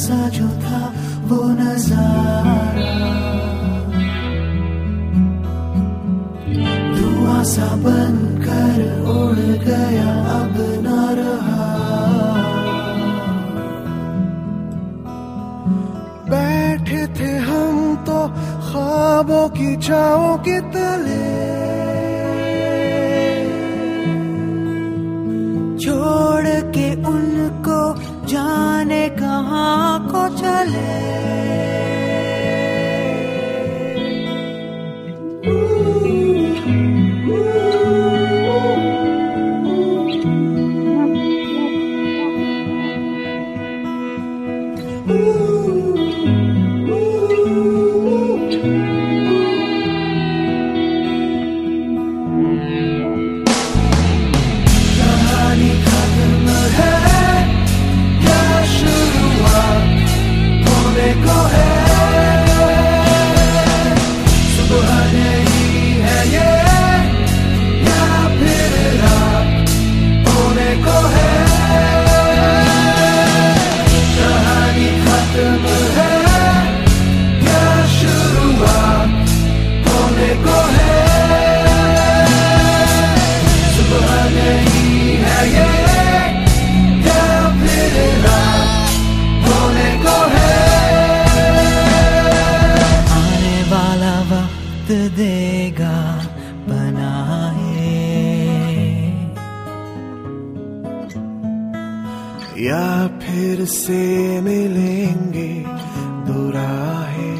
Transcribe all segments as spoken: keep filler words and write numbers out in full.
सा जो था वो नजारा, धुआं सा बनकर उड़ गया अब न रहा। बैठे थे हम तो ख्वाबों की छाओं के तले, छोड़ के उनको जाने कहाँ को चले। देगा बनाए या फिर से मिलेंगे दुराहे,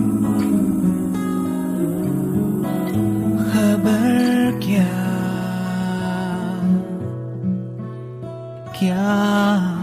खबर क्या क्या